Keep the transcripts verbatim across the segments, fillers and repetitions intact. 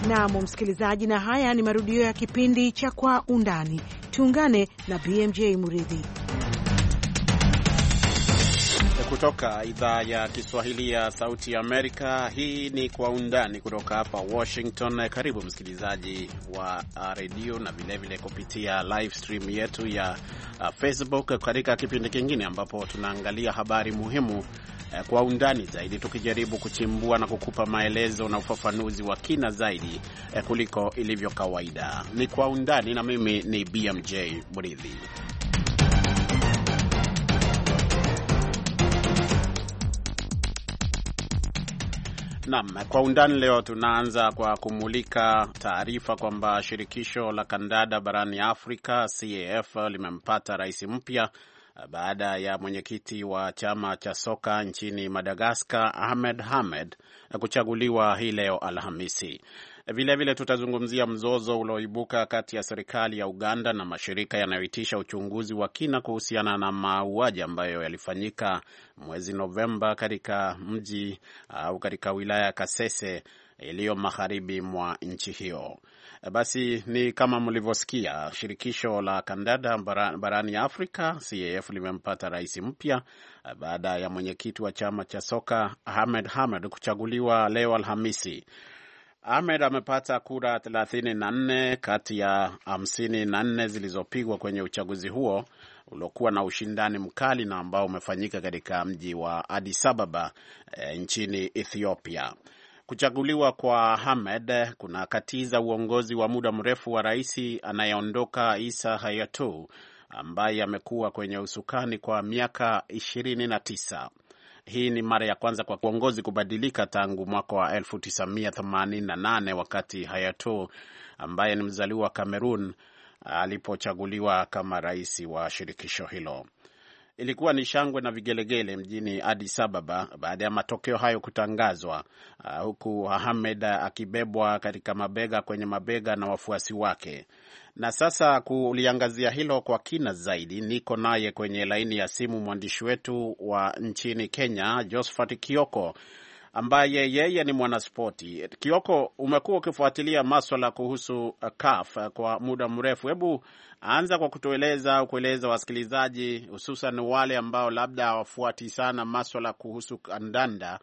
Naam msikilizaji, na haya ni marudio ya kipindi cha Kwa Undani. Tuungane na B M J Muridhi kutoka idhaa ya Kiswahili ya Sauti ya Amerika. Hii ni Kwa Undani kutoka hapa Washington. Karibu msikilizaji wa redio na vile vile kupitia live stream yetu ya Facebook katika kipindi kingine ambapo tunaangalia habari muhimu kwa undani zaidi, tukijaribu kuchimbua na kukupa maelezo na ufafanuzi wa kina zaidi kuliko ilivyo kawaida. Ni Kwa Undani na mimi ni B M J Muridhi. Naam, Kwa Undani leo tunaanza kwa kumulika taarifa kwamba shirikisho la kandanda barani Afrika C A F limempata rais mpya baada ya mwenyekiti wa chama cha soka nchini Madagascar Ahmed Ahmed kuchaguliwa hii leo Alhamisi. Vile vile tutazungumzia mzozo ulioibuka kati ya serikali ya Uganda na mashirika yanayoitisha uchunguzi wa kina kuhusiana na mauaji ambayo yalifanyika mwezi Novemba katika mji au katika wilaya ya Kasese iliyo magharibi mwa nchi hiyo. Basi ni kama mlivyosikia, shirikisho la kandanda barani Afrika C A F limempata rais mpya baada ya mwenyekiti wa chama cha soka Ahmed Ahmed kuchaguliwa leo Alhamisi. Ahmed amepata kura thelathini na nne kati ya hamsini na nne zilizopigwa kwenye uchaguzi huo uliokuwa na ushindani mkali na ambao umefanyika katika mji wa Addis Ababa e, nchini Ethiopia. Kuchaguliwa kwa Ahmed kuna katiza uongozi wa muda mrefu wa rais anayeondoka Issa Hayatou ambaye amekuwa kwenye usukani kwa miaka ishirini na tisa. Hii ni mara ya kwanza kwa uongozi kubadilika tangu mwaka wa elfu tisa mia themanini na nane wakati Hayatou ambaye ni mzaliwa wa Cameroon alipochaguliwa kama rais wa shirikisho hilo. Ilikuwa ni shangwe na vigelegele mjini Addis Ababa baada ya matokeo hayo kutangazwa, uh, huku Ahmed akibebwa katika mabega kwenye mabega na wafuasi wake. Na sasa kuliangazia hilo kwa kina zaidi, niko naye kwenye laini ya simu mwandishi wetu wa nchini Kenya Josephat Kioko, ambaye yeye ni mwanaspoti. Kioko, umekuwa ukifuatilia masuala kuhusu C A F kwa muda mrefu. Hebu anza kwa kutueleza au kueleza wasikilizaji, hususan wale ambao labda hawafuati sana masuala kuhusu kandanda,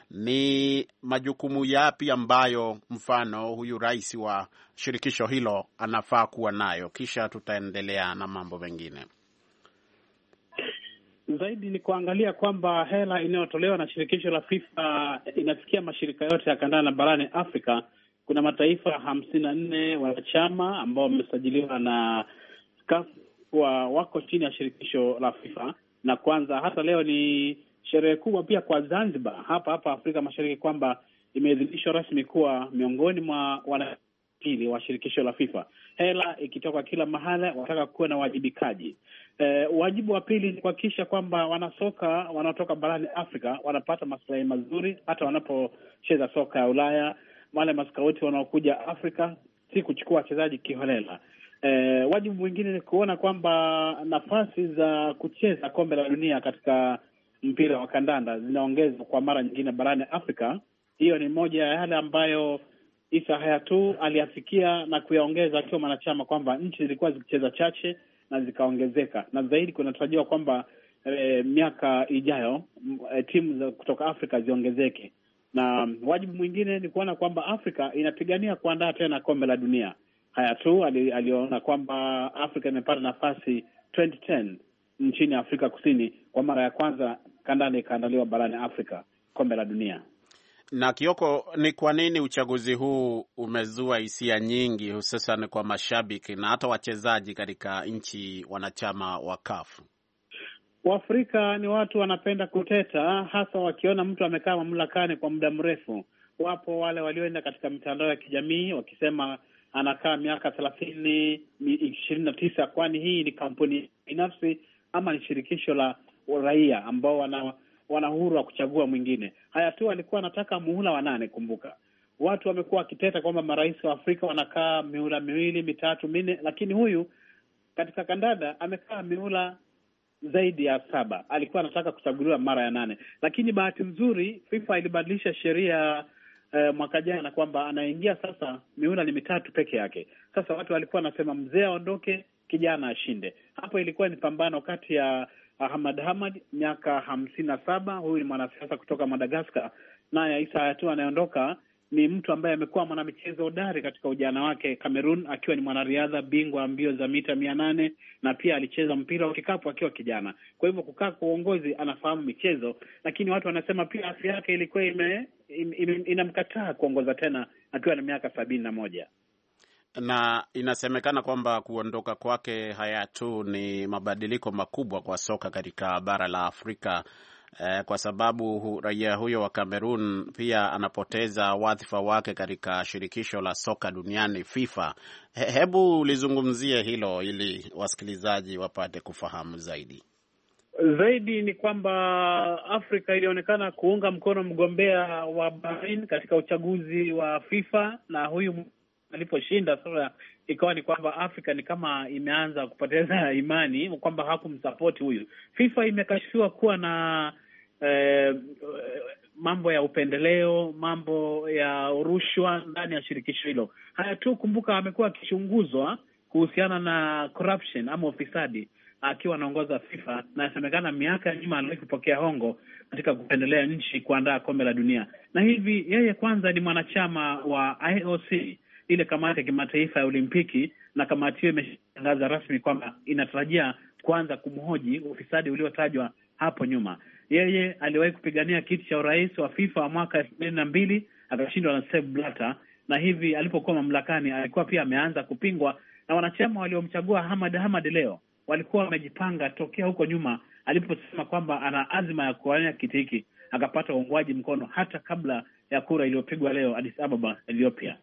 ni majukumu yapi ambayo mfano huyu rais wa shirikisho hilo anafaa kuwa nayo, kisha tutaendelea na mambo mengine. Zaidi ni kuangalia kwamba hela inayotolewa na shirikisho la FIFA inafikia mashirika yote ya kandanda barani Afrika. Kuna mataifa hamsini na nne wanachama ambao wamesajiliwa na C A F wa wako chini ya shirikisho la FIFA, na kwanza hata leo ni sherehe kubwa pia kwa Zanzibar hapa hapa Afrika Mashariki kwamba imeidhinishwa rasmi kuwa miongoni mwa wanapili wa shirikisho la FIFA. Hela ikitoka kila mahala, wataka kuwa na wajibikaji. E, wajibu wa pili ni kuhakikisha kwamba wanasoka wanaotoka barani Afrika wanapata maslahi mazuri hata wanapocheza soka ya Ulaya. Wale maskauti wanaokuja Afrika si kuchukua wachezaji kiholela. E, wajibu mwingine ni kuona kwamba nafasi za kucheza kombe la dunia katika mpira wa kandanda zinaongezwa kwa mara nyingine barani Afrika. Hiyo ni moja ya yale ambayo Issa Hayatou aliafikia na kuyaongeza akiwa mwanachama, kwamba nchi zilikuwa zikicheza chache na zikaongezeka, na zaidi kunatarajiwa kwamba e, miaka ijayo e, timu za kutoka Afrika ziongezeke. Na wajibu mwingine ni kuona kwamba Afrika inapigania kuandaa tena kombe la dunia. Hayatou aliona kwamba Afrika imepata nafasi twenty ten nchini Afrika Kusini, kwa mara ya kwanza kandanda ikaandaliwa barani Afrika, kombe la dunia. Na Kioko, ni kwa nini uchaguzi huu umezua hisia nyingi, hususan kwa mashabiki na hata wachezaji katika nchi wanachama wa C A F? Waafrika ni watu wanapenda kuteta, hasa wakiona mtu amekaa mamlakani kwa muda mrefu. Wapo wale walioenda katika mitandao ya kijamii wakisema anakaa miaka thelathini, ishirini na tisa, kwani hii ni kampuni binafsi ama ni shirikisho la raia ambao wana wana uhuru wa kuchagua mwingine. Hayatou alikuwa anataka muhula wa nane. Kumbuka, watu wamekuwa wakiteta kwamba marais wa Afrika wanakaa mihula miwili, mitatu, minne, lakini huyu katika kandanda amekaa mihula zaidi ya saba. Alikuwa anataka kuchaguliwa mara ya nane, lakini bahati nzuri FIFA ilibadilisha sheria eh, mwaka jana kwamba anaingia sasa mihula ni mitatu peke yake. Sasa watu walikuwa wanasema mzee aondoke, kijana ashinde. Hapo ilikuwa ni pambano kati ya Ahmad Ahmad, miaka hamsini na saba, huyu ni mwanasiasa kutoka Madagascar, naye Issa Hayatou anayeondoka ni mtu ambaye amekuwa mwanamichezo hodari katika ujana wake Cameroon, akiwa ni mwanariadha bingwa mbio za mita mia nane na pia alicheza mpira wa kikapu akiwa kijana. Kwa hivyo kukaa kwa uongozi, anafahamu michezo, lakini watu wanasema pia afya yake ilikuwa ime, ime, inamkataa kuongoza tena akiwa na miaka sabini na moja. Na inasemekana kwamba kuondoka kwake Hayatou ni mabadiliko makubwa kwa soka katika bara la Afrika. Eh, kwa sababu hu, raia huyo wa Cameroon pia anapoteza wadhifa wake katika shirikisho la soka duniani FIFA. He, hebu ulizungumzie hilo ili wasikilizaji wapate kufahamu zaidi. Zaidi ni kwamba Afrika ilionekana kuunga mkono mgombea wa Bahrain katika uchaguzi wa FIFA, na huyu aliposhinda sasa ikawa ni kwamba Afrika ni kama imeanza kupoteza imani kwamba hakumsapoti huyu. FIFA imekashifiwa kuwa na eh, mambo ya upendeleo, mambo ya rushwa ndani ya shirikisho hilo. Haya tu, kumbuka amekuwa akichunguzwa kuhusiana na corruption ama ufisadi akiwa anaongoza FIFA, na inasemekana miaka ya nyuma aliwahi kupokea hongo katika kupendelea nchi kuandaa kombe la dunia. Na hivi yeye kwanza ni mwanachama wa I O C, ile kamati ya kimataifa ya Olimpiki, na kamati hiyo imetangaza rasmi kwamba inatarajia kuanza kumhoji ufisadi uliotajwa hapo nyuma. Yeye aliwahi kupigania kiti cha urais wa FIFA wa mwaka elfu mbili na mbili, akashindwa na Sepp Blatter, na hivi alipokuwa mamlakani alikuwa pia ameanza kupingwa, na wanachama waliomchagua Ahmad Ahmad leo walikuwa wamejipanga tokea huko nyuma aliposema kwamba ana azma ya kuwania kiti hiki, akapata uungwaji mkono hata kabla ya kura iliyopigwa leo Addis Ababa, Ethiopia.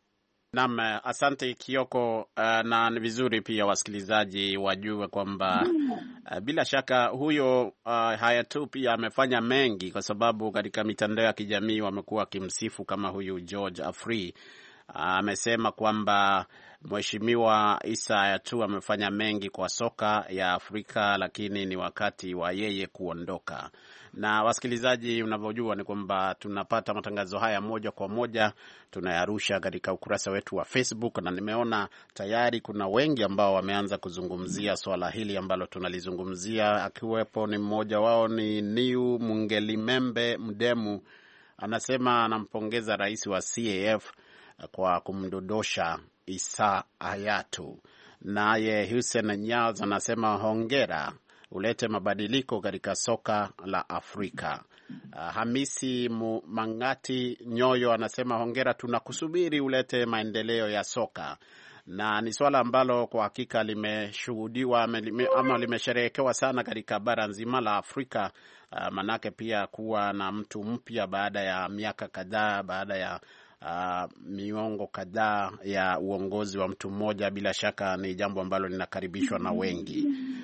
Naam, asante Kioko. Uh, na ni vizuri pia wasikilizaji wajue kwamba uh, bila shaka huyo uh, Hayatou pia amefanya mengi, kwa sababu katika mitandao ya kijamii wamekuwa wakimsifu kama huyu George Afri. Amesema uh, kwamba Mheshimiwa Issa Hayatou amefanya mengi kwa soka ya Afrika, lakini ni wakati wa yeye kuondoka. Na wasikilizaji, unavyojua ni kwamba tunapata matangazo haya moja kwa moja, tunayarusha katika ukurasa wetu wa Facebook, na nimeona tayari kuna wengi ambao wameanza kuzungumzia swala hili ambalo tunalizungumzia, akiwepo ni mmoja wao ni Niu Mungelimembe Mdemu. Anasema anampongeza rais wa C A F kwa kumdodosha Issa Hayatou. Naye Hussein Nyaz anasema hongera, ulete mabadiliko katika soka la Afrika. Uh, Hamisi Mangati Nyoyo anasema hongera, tunakusubiri ulete maendeleo ya soka. Na ni swala ambalo kwa hakika limeshuhudiwa ama limesherehekewa sana katika bara nzima la Afrika. Uh, manake pia kuwa na mtu mpya baada ya miaka kadhaa, baada ya Uh, miongo kadhaa ya uongozi wa mtu mmoja, bila shaka ni jambo ambalo linakaribishwa na wengi.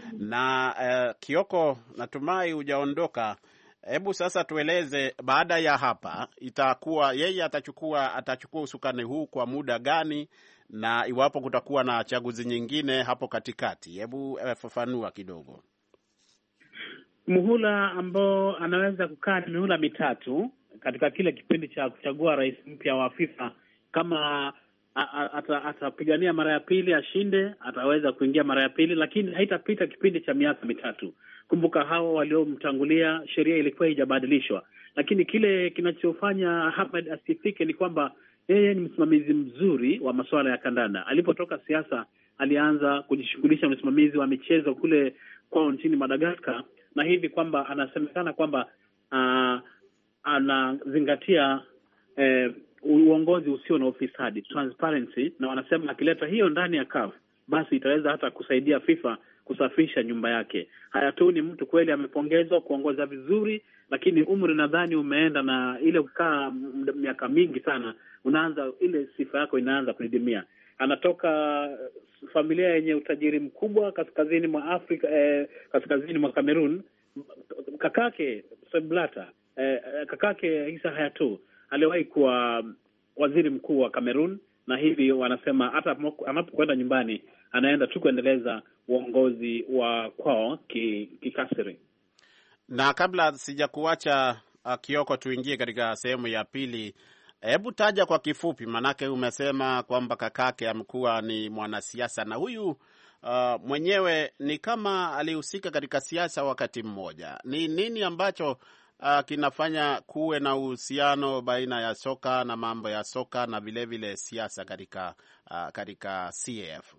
Na uh, Kioko, natumai hujaondoka. Hebu sasa tueleze, baada ya hapa itakuwa yeye atachukua atachukua usukani huu kwa muda gani, na iwapo kutakuwa na chaguzi nyingine hapo katikati? Hebu uh, fafanua kidogo. Muhula ambao anaweza kukaa ni mihula mitatu katika kile kipindi cha kuchagua rais mpya wa FIFA. Kama atapigania mara ya pili ashinde, ataweza kuingia mara ya pili, lakini haitapita kipindi cha miaka mitatu. Kumbuka hao waliomtangulia sheria ilikuwa haijabadilishwa, lakini kile kinachofanya Ahmed asifike ni kwamba yeye ni msimamizi mzuri wa masuala ya kandanda. Alipotoka siasa, alianza kujishughulisha na usimamizi wa michezo kule kwao nchini Madagascar, na hivi kwamba anasemekana kwamba uh, anazingatia eh, uongozi usio na ufisadi, transparency, na wanasema akileta hiyo ndani ya C A F basi itaweza hata kusaidia FIFA kusafisha nyumba yake. Hayatou ni mtu kweli amepongezwa kuongoza vizuri, lakini umri nadhani umeenda, na ile kukaa miaka mingi sana unaanza ile sifa yako inaanza kudidimia. Anatoka familia yenye utajiri mkubwa kaskazini mwa Afrika, eh, kaskazini mwa Cameroon. Kakake Sepp Blatter, eh, kakake Issa Hayatou aliwahi kuwa waziri mkuu wa Cameroon, na hivi wanasema hata anapokwenda nyumbani anaenda tu kuendeleza uongozi wa kwao kikasiri. Na kabla sijakuacha uh, Kioko, tuingie katika sehemu ya pili. Hebu taja kwa kifupi, manake umesema kwamba kakake amekuwa ni mwanasiasa na huyu uh, mwenyewe ni kama alihusika katika siasa wakati mmoja. Ni nini ambacho uh, kinafanya kuwe na uhusiano baina ya soka na mambo ya soka na vile vile siasa katika uh, katika C A F?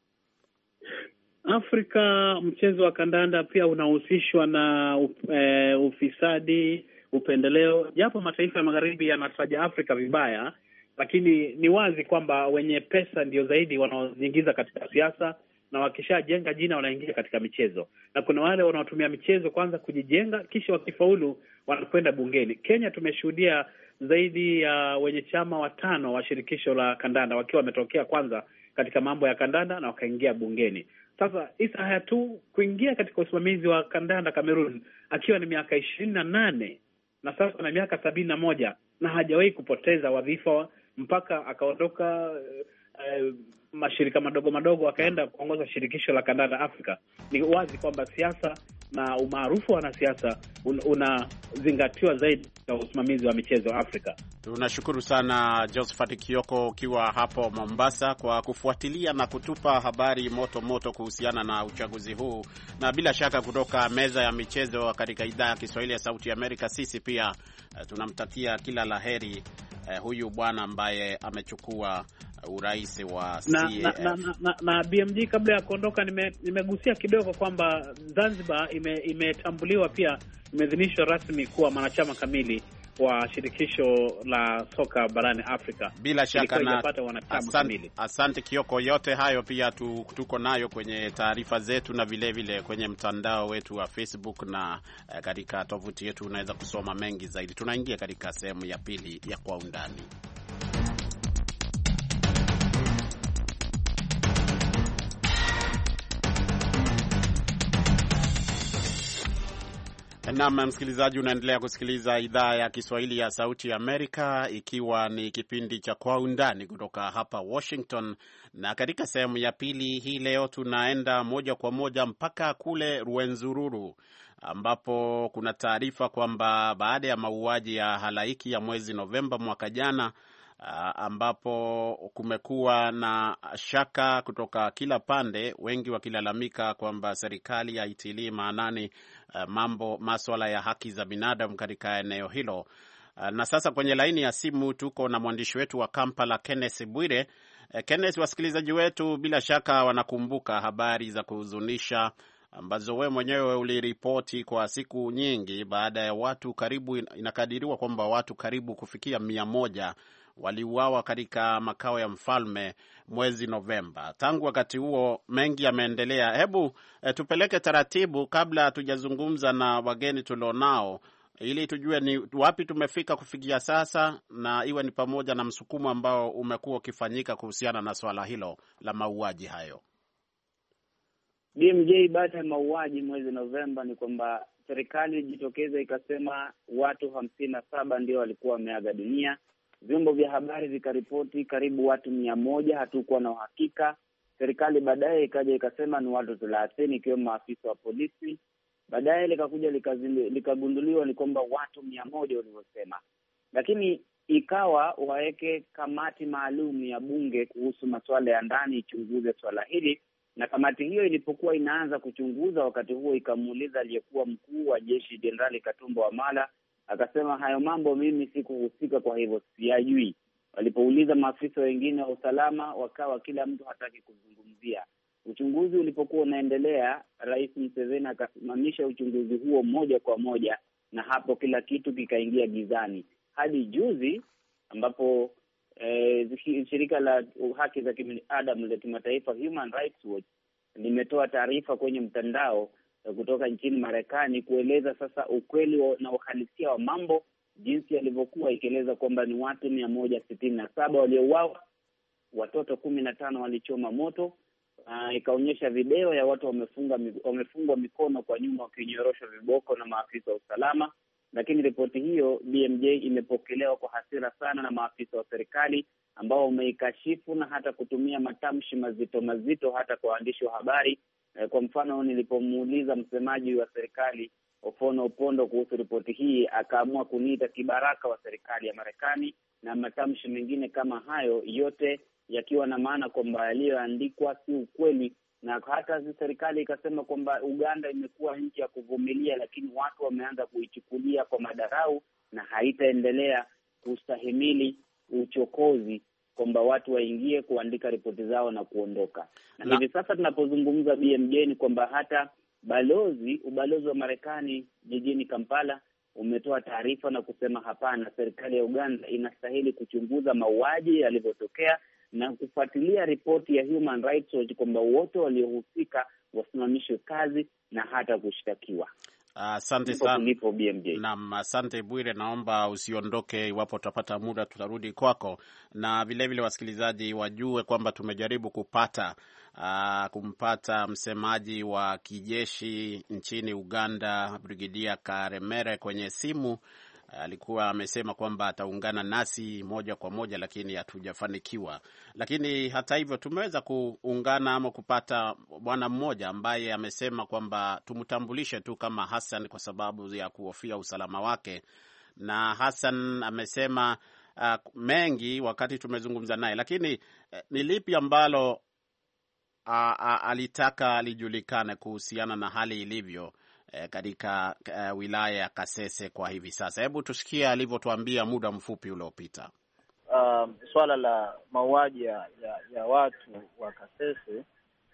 Afrika, mchezo wa kandanda pia unahusishwa na e, ufisadi, upendeleo. Japo mataifa ya magharibi yanataja Afrika vibaya, lakini ni wazi kwamba wenye pesa ndio zaidi wanaoingiza katika siasa, na wakishajenga jina wanaingia katika michezo. Na kuna wale wanaotumia michezo kwanza kujijenga, kisha wakifaulu wanakwenda bungeni. Kenya tumeshuhudia zaidi ya uh, wenye chama watano wa shirikisho la kandanda wakiwa wametokea kwanza katika mambo ya kandanda na wakaingia bungeni. Sasa Issa Hayatou kuingia katika usimamizi wa kandanda Cameroon akiwa ni miaka ishirini na nane na sasa na miaka sabini na moja na hajawahi kupoteza wadhifa mpaka akaondoka uh, mashirika madogo madogo akaenda kuongoza shirikisho la kandanda Afrika. Ni wazi kwamba siasa na umaarufu wa wanasiasa unazingatiwa un zaidi na usimamizi wa michezo Afrika. Tunashukuru sana Josephat Kioko ukiwa hapo Mombasa kwa kufuatilia na kutupa habari moto moto kuhusiana na uchaguzi huu, na bila shaka kutoka meza ya michezo katika idhaa ya Kiswahili ya Sauti ya Amerika, sisi pia uh, tunamtakia kila laheri uh, huyu bwana ambaye amechukua urais wa C A F. Na, na, na, na, na B M G, kabla ya kuondoka, nime, nimegusia kidogo kwamba Zanzibar imetambuliwa ime pia imeidhinishwa rasmi kuwa mwanachama kamili wa shirikisho la soka barani Afrika. Bila shaka na asante, asante Kioko. Yote hayo pia tu, tuko nayo kwenye taarifa zetu na vile vile kwenye mtandao wetu wa Facebook na eh, katika tovuti yetu unaweza kusoma mengi zaidi. Tunaingia katika sehemu ya pili ya Kwa Undani. Naam, msikilizaji, unaendelea kusikiliza idhaa ya Kiswahili ya Sauti ya Amerika, ikiwa ni kipindi cha Kwa Undani kutoka hapa Washington. Na katika sehemu ya pili hii leo tunaenda moja kwa moja mpaka kule Rwenzururu, ambapo kuna taarifa kwamba baada ya mauaji ya halaiki ya mwezi Novemba mwaka jana, ambapo kumekuwa na shaka kutoka kila pande, wengi wakilalamika kwamba serikali haitilii maanani uh, mambo masuala ya haki za binadamu katika eneo hilo. Uh, na sasa kwenye laini ya simu tuko na mwandishi wetu wa Kampala, Kenneth Bwire. Uh, Kenneth, wasikilizaji wetu bila shaka wanakumbuka habari za kuhuzunisha ambazo wewe mwenyewe uliripoti kwa siku nyingi, baada ya watu karibu, inakadiriwa kwamba watu karibu kufikia mia moja waliuawa katika makao ya mfalme mwezi Novemba. Tangu wakati huo mengi yameendelea. Hebu e, tupeleke taratibu kabla hatujazungumza na wageni tulionao, ili tujue ni wapi tumefika kufikia sasa, na iwe ni pamoja na msukumo ambao umekuwa ukifanyika kuhusiana na swala hilo la mauaji hayo. B M J, baada ya mauaji mwezi Novemba ni kwamba serikali ilijitokeza ikasema watu hamsini na saba ndio walikuwa wameaga dunia. Vyombo vya habari vikaripoti karibu watu mia moja, hatukuwa na uhakika. Serikali baadaye ikaja ikasema ni watu thelathini ikiwemo maafisa wa polisi. Baadaye likakuja likagunduliwa ni kwamba watu mia moja walivyosema. Lakini ikawa waweke kamati maalum ya bunge kuhusu masuala ya ndani ichunguze swala hili, na kamati hiyo ilipokuwa inaanza kuchunguza, wakati huo ikamuuliza aliyekuwa mkuu wa jeshi Jenerali Katumba Wamala, akasema hayo mambo mimi sikuhusika, kwa hivyo siyajui. Walipouliza maafisa wengine wa usalama, wakawa kila mtu hataki kuzungumzia. Uchunguzi ulipokuwa unaendelea, Rais Museveni akasimamisha uchunguzi huo moja kwa moja, na hapo kila kitu kikaingia gizani. Hadi juzi ambapo eh, shirika la haki za kibinadamu la kimataifa Human Rights Watch limetoa taarifa kwenye mtandao kutoka nchini Marekani kueleza sasa ukweli na uhalisia wa mambo jinsi yalivyokuwa, ikieleza kwamba ni watu mia moja sitini na saba waliouawa, watoto kumi na tano walichoma moto. Uh, ikaonyesha video ya watu wamefunga wamefungwa mikono kwa nyuma wakinyoroshwa viboko na maafisa wa usalama. Lakini ripoti hiyo B M J imepokelewa kwa hasira sana na maafisa wa serikali ambao wameikashifu na hata kutumia matamshi mazito mazito hata kwa waandishi wa habari. Kwa mfano, nilipomuuliza msemaji wa serikali Ofono Opondo kuhusu ripoti hii, akaamua kuniita kibaraka wa serikali ya Marekani, na matamshi mengine kama hayo, yote yakiwa na maana kwamba yaliyoandikwa si ukweli. Na hata serikali ikasema kwamba Uganda imekuwa nchi ya kuvumilia, lakini watu wameanza kuichukulia kwa madarau na haitaendelea kustahimili uchokozi, kwamba watu waingie kuandika ripoti zao na kuondoka. Na, na hivi sasa tunapozungumza B M J ni kwamba hata balozi ubalozi wa Marekani jijini Kampala umetoa taarifa na kusema hapana, serikali ya Uganda inastahili kuchunguza mauaji yalivyotokea na kufuatilia ripoti ya Human Rights Watch kwamba wote waliohusika wasimamishwe kazi na hata kushtakiwa. Asante uh, sana. Naam, asante Bwire, naomba usiondoke, iwapo tutapata muda tutarudi kwako. Na vile vile wasikilizaji wajue kwamba tumejaribu kupata uh, kumpata msemaji wa kijeshi nchini Uganda, Brigedia Karemere kwenye simu. Alikuwa amesema kwamba ataungana nasi moja kwa moja, lakini hatujafanikiwa. Lakini hata hivyo tumeweza kuungana ama kupata bwana mmoja ambaye amesema kwamba tumtambulishe tu kama Hassan kwa sababu ya kuhofia usalama wake. Na Hassan amesema uh, mengi wakati tumezungumza naye, lakini uh, ni lipi ambalo uh, uh, alitaka lijulikane kuhusiana na hali ilivyo katika uh, wilaya ya Kasese kwa hivi sasa. Hebu tusikie alivyotuambia muda mfupi uliopita. Um, swala la mauaji ya, ya watu wa Kasese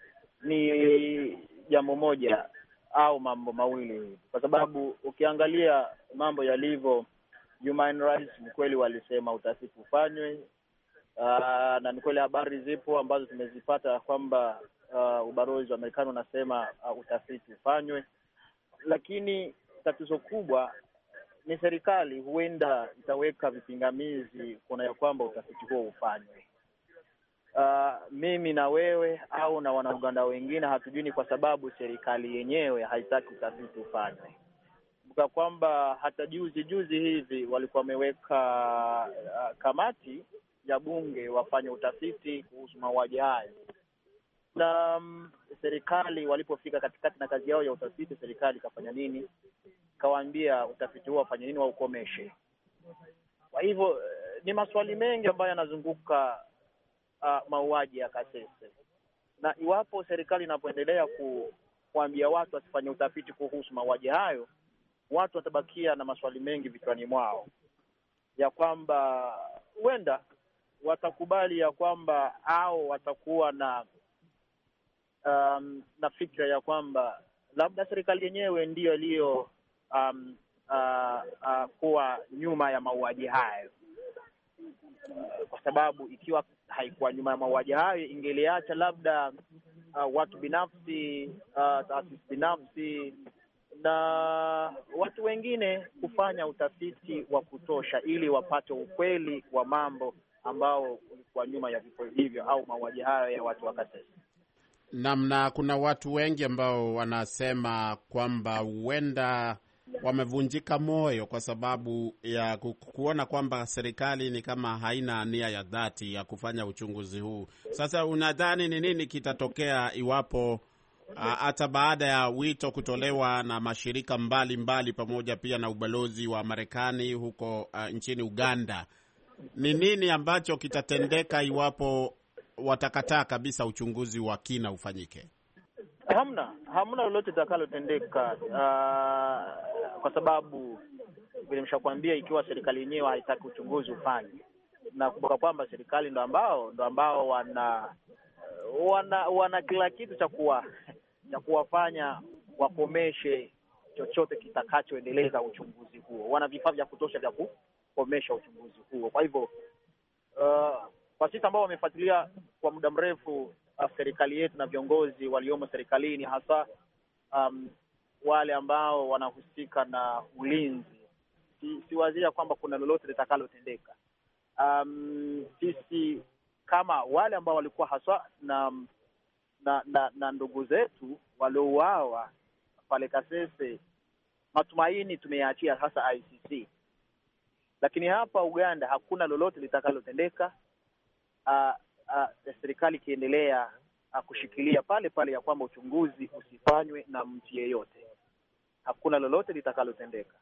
ni jambo moja au mambo mawili, kwa sababu ukiangalia mambo yalivyo, Human Rights ni kweli walisema utafiti ufanywe, uh, na ni kweli habari zipo ambazo tumezipata kwamba uh, ubalozi wa Marekani unasema uh, utafiti ufanywe. Lakini tatizo kubwa ni serikali huenda itaweka vipingamizi kuna ya kwamba utafiti huo ufanywe. Uh, mimi na wewe au na Wanauganda wengine hatujui ni kwa sababu serikali yenyewe haitaki utafiti ufanywe. Kwa kwamba hata juzi juzi hivi walikuwa wameweka uh, kamati ya bunge wafanye utafiti kuhusu mauaji hayo. Na um, serikali walipofika katikati na kazi yao ya utafiti, serikali ikafanya nini? Kawaambia utafiti huo wafanye nini, waukomeshe. Kwa hivyo ni maswali mengi ambayo yanazunguka uh, mauaji ya Kasese. Na iwapo serikali inapoendelea ku, kuambia watu wasifanye utafiti kuhusu mauaji hayo, watu watabakia na maswali mengi vichwani mwao, ya kwamba huenda watakubali ya kwamba au watakuwa na Um, na fikra ya kwamba labda serikali yenyewe ndiyo iliyo um, uh, uh, kuwa nyuma ya mauaji hayo, uh, kwa sababu ikiwa haikuwa nyuma ya mauaji hayo ingeliacha labda uh, watu binafsi, uh, taasisi binafsi na watu wengine kufanya utafiti wa kutosha ili wapate ukweli wa mambo ambao ulikuwa nyuma ya vifo hivyo au mauaji hayo ya watu wa Kasese. Namna kuna watu wengi ambao wanasema kwamba huenda wamevunjika moyo kwa sababu ya kuona kwamba serikali ni kama haina nia ya dhati ya kufanya uchunguzi huu. Sasa unadhani ni nini kitatokea iwapo hata baada ya wito kutolewa na mashirika mbali mbali pamoja pia na ubalozi wa Marekani huko uh, nchini Uganda, ni nini ambacho kitatendeka iwapo watakataa kabisa uchunguzi wa kina ufanyike? Hamna, hamna lolote litakalotendeka, uh, kwa sababu vile nimeshakwambia, ikiwa serikali yenyewe haitaki uchunguzi ufanywe, na kumbuka kwamba serikali ndo ambao ndo ambao wana wana wana kila kitu cha kuwa cha kuwafanya wakomeshe chochote kitakachoendeleza uchunguzi huo. Wana vifaa vya kutosha vya kukomesha uchunguzi huo. Kwa hivyo uh, kwa sisi ambao wamefuatilia kwa muda mrefu uh, serikali yetu na viongozi waliomo serikalini, hasa um, wale ambao wanahusika na ulinzi, si, si wazia kwamba kuna lolote litakalotendeka. Um, sisi kama wale ambao walikuwa hasa na na, na, na ndugu zetu waliouawa pale Kasese, matumaini tumeyaachia hasa I C C. Lakini hapa Uganda hakuna lolote litakalotendeka. Uh, uh, serikali kiendelea uh, kushikilia pale pale ya kwamba uchunguzi usifanywe na mtu yeyote. hakuna lolote litakalotendeka.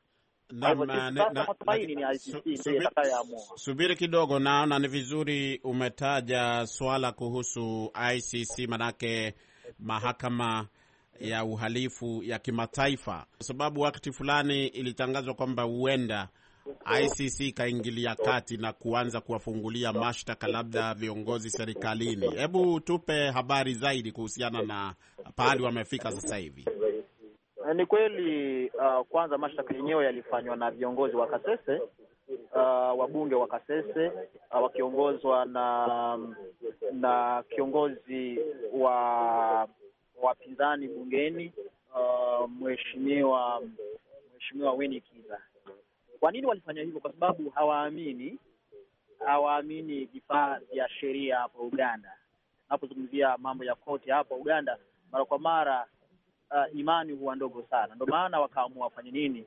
Subiri kidogo, naona ni vizuri umetaja swala kuhusu I C C, manake mahakama ya uhalifu ya kimataifa, kwa sababu wakati fulani ilitangazwa kwamba huenda I C C kaingilia kati na kuanza kuwafungulia mashtaka labda viongozi serikalini. Hebu tupe habari zaidi kuhusiana na pahali wamefika sasa hivi. Ni kweli, uh, kwanza mashtaka yenyewe yalifanywa na viongozi wa Kasese, uh, wabunge wa Kasese, uh, wakiongozwa na na kiongozi wa wapinzani bungeni, uh, mheshimiwa mheshimiwa Winnie Kiza. Kwa nini walifanya hivyo? Kwa sababu hawaamini hawaamini vifaa vya sheria hapa Uganda. Napozungumzia mambo ya koti hapa Uganda, mara kwa mara uh, imani huwa ndogo sana. Ndio maana wakaamua wafanye nini?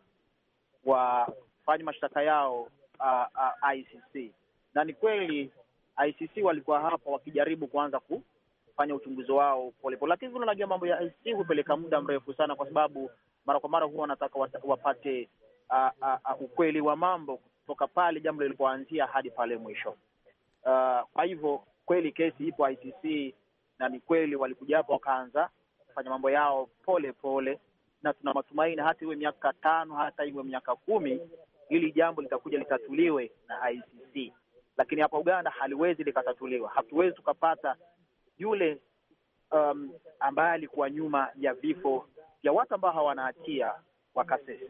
Wafanye mashtaka yao uh, uh, I C C. Na ni kweli I C C walikuwa hapa wakijaribu kuanza kufanya uchunguzi wao pole pole, lakini unajua mambo ya I C C hupeleka muda mrefu sana, kwa sababu mara kwa mara huwa wanataka wapate uh, uh, uh, ukweli wa mambo kutoka pale jambo lilipoanzia hadi pale mwisho. Uh, kwa hivyo kweli kesi ipo I C C, na ni kweli walikuja hapo wakaanza kufanya mambo yao pole pole, na tuna matumaini hata iwe miaka tano hata iwe miaka kumi ili jambo litakuja litatuliwe na I C C. Lakini hapa Uganda haliwezi likatatuliwa. Hatuwezi tukapata yule um, ambaye alikuwa nyuma ya vifo vya watu ambao hawana hatia wa Kasese.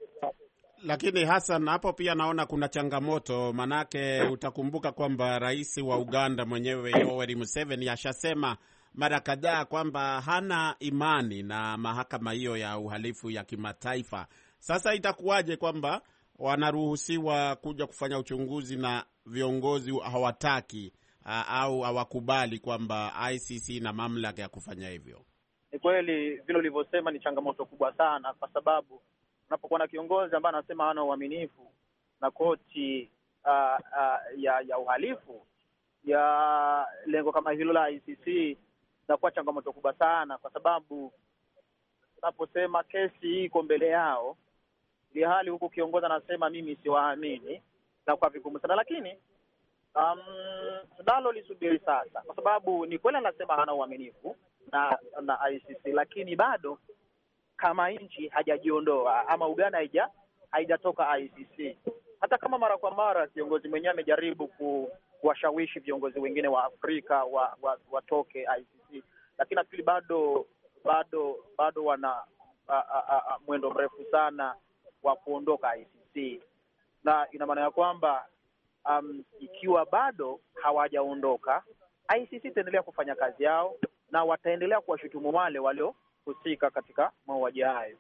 Lakini Hassan, hapo pia naona kuna changamoto, manake utakumbuka kwamba rais wa Uganda mwenyewe Yoweri Museveni ashasema mara kadhaa kwamba hana imani na mahakama hiyo ya uhalifu ya kimataifa. Sasa itakuwaje kwamba wanaruhusiwa kuja kufanya uchunguzi na viongozi hawataki uh, au hawakubali kwamba I C C na mamlaka ya kufanya hivyo? Ni kweli vile ulivyosema, ni changamoto kubwa sana, kwa sababu unapokuwa na kiongozi ambaye anasema hana uaminifu na koti uh, uh, ya ya uhalifu ya lengo kama hilo la I C C, inakuwa changamoto kubwa sana, kwa sababu unaposema kesi hii iko mbele yao, ile hali huko kiongozi anasema mimi siwaamini, na kwa vigumu sana. Lakini um, tunalo lisubiri sasa, kwa sababu ni kweli anasema hana uaminifu na na I C C, lakini bado kama nchi hajajiondoa ama Uganda haija haijatoka I C C. Hata kama mara kwa mara kiongozi mwenyewe amejaribu ku, kuwashawishi viongozi wengine wa Afrika wa, wa, watoke I C C, lakini nafikiri bado bado bado wana a, a, a, mwendo mrefu sana wa kuondoka I C C. Na ina maana ya kwamba um, ikiwa bado hawajaondoka, I C C itaendelea kufanya kazi yao na wataendelea kuwashutumu wale waliohusika katika mauaji hayo.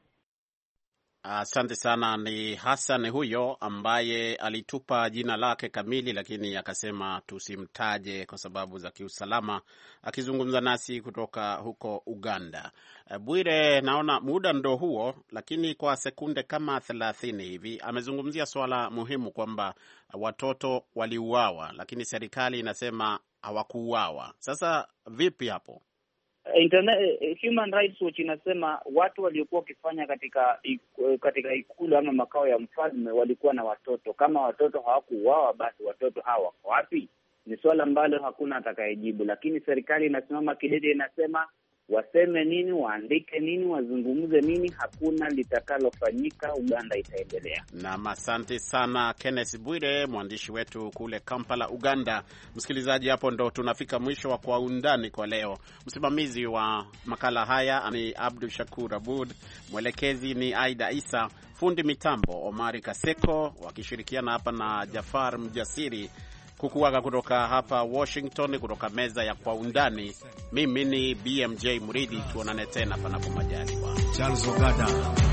Asante sana. Ni Hassan huyo ambaye alitupa jina lake kamili, lakini akasema tusimtaje kwa sababu za kiusalama, akizungumza nasi kutoka huko Uganda. Bwire, naona muda ndo huo, lakini kwa sekunde kama thelathini hivi amezungumzia swala muhimu kwamba watoto waliuawa, lakini serikali inasema hawakuuawa. Sasa vipi hapo? Internet, Human Rights Watch inasema watu waliokuwa wakifanya katika katika ikulu ama makao ya mfalme walikuwa na watoto. Kama watoto hawakuuawa, basi watoto hawa wako wapi? Ni swala ambalo hakuna atakayejibu, lakini serikali inasimama kidete, inasema waseme nini, waandike nini, wazungumze nini, hakuna litakalofanyika. Uganda itaendelea. Na asante sana Kenneth Bwire, mwandishi wetu kule Kampala, Uganda. Msikilizaji, hapo ndo tunafika mwisho wa Kwa Undani kwa leo. Msimamizi wa makala haya ni Abdul Shakur Abud, mwelekezi ni Aida Isa, fundi mitambo Omari Kaseko, wakishirikiana hapa na Jafar Mjasiri. Kukuaga kutoka hapa Washington, kutoka meza ya Kwa Undani. Mimi ni B M J Muridi, tuonane tena panapo majaliwa. Charles Ogada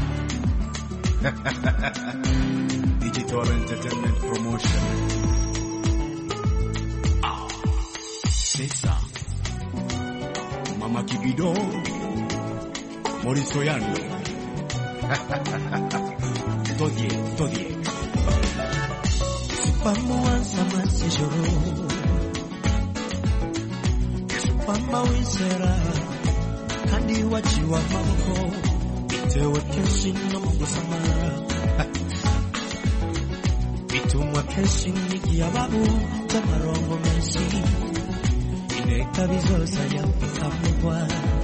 Digital Entertainment Promotion. Ah, Sesa Mama Kibido Mauricio Yano Todie Todie Pamuan sama sejoro Pama wisera Kandi wachiwa mamko Itewe kenshi no gusamara bitumwa kenshi n'igihe ababu cy'amarongo menshi ineka bizoza yabikamugwa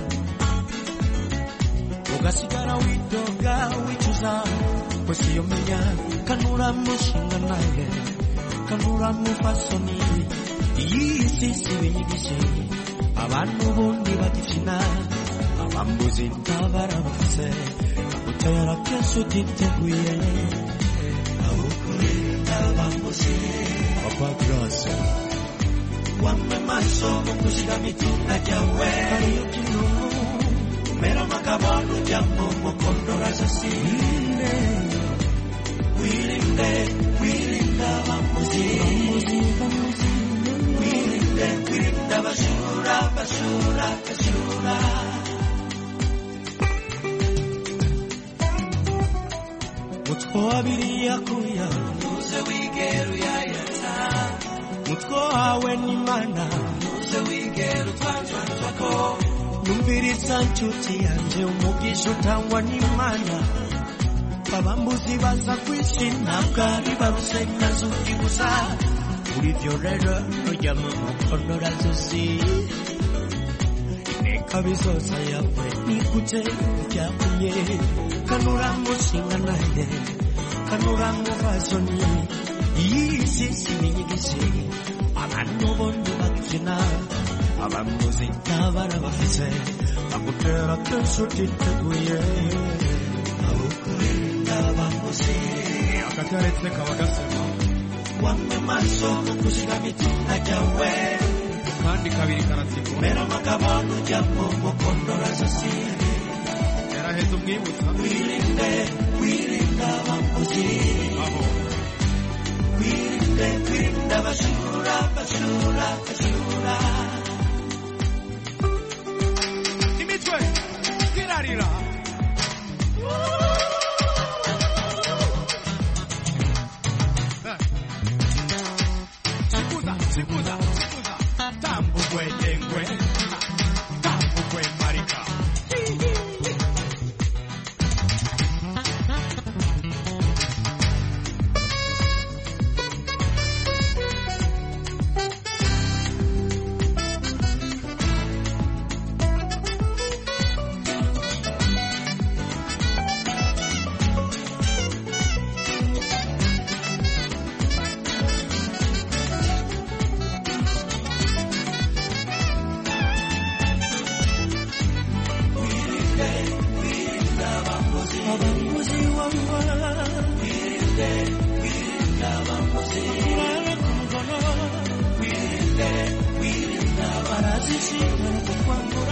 ugasigara widoga wicuza kwesi yomenya kanura mushinga nawe kanura mufasoni iyi sisi binyigishe abantu bundi bagifina abambuzi ntabara bafise utera kesu titeguye awukuri abambuzi papa grasa wame maso mukushika mitunga jawe ariyo kinungu mera makabonu jamu mukondora sasine wirinde wirinde abambuzi abambuzi wirinde wirinde abashura bashura bashura mutko abiri yakuya uze wigeru yayata mutko hawe ni mana uze wigeru twanjwa twako numviriza nshuti yanje umugisha utangwa ni mana abambuzi baza kwishina bwari barusenya zuki gusa urivyo rero rujya mu mukondora zusi ineka bizoza yawe nikuje byakuye kanura mushinga naye kanura muvazoni iyi sisi ninyigishe abantu bondi bagifina abambuzi ntabara bafise bakutera kenshi utiteguye awukuri abambuzi akataretse kabagasema wame maso mukushika mitunga jawe kandi kabiri karatiko mera makabonu jamu mukondora sasi yaraheze umwibutsa wirinde wirinde abambuzi aho wirinde wirinde abashura bashura bashura imitwe kirarira sikuza sikuza sikuza tambu kwetengwe tambu kwe marika Wirinde, wirinde, wirinde, wirinde,